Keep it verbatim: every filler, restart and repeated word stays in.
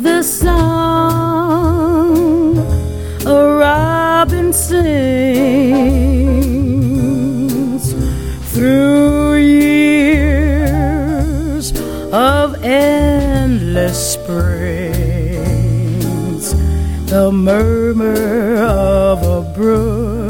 the song a robin sings through years of endless springs, the murmur of a brook